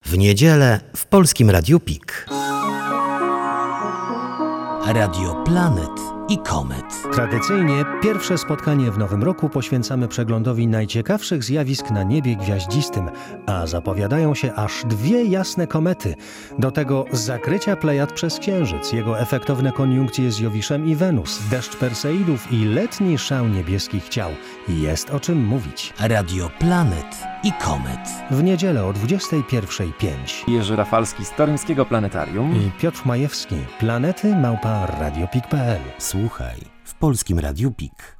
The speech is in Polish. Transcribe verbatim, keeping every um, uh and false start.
W niedzielę w Polskim Radiu Pik. Radio Planet i Komet. Tradycyjnie pierwsze spotkanie w nowym roku poświęcamy przeglądowi najciekawszych zjawisk na niebie gwiaździstym, a zapowiadają się aż dwie jasne komety. Do tego zakrycia Plejad przez Księżyc, jego efektowne koniunkcje z Jowiszem i Wenus, deszcz Perseidów i letni szał niebieskich ciał. Jest o czym mówić. Radio Planet i Komet. W niedzielę o dwudziestej pierwszej pięć. Jerzy Rafalski z Toruńskiego Planetarium I Piotr Majewski. Planety małpa radiopik kropka p l. Słuchaj w Polskim Radiu Pik.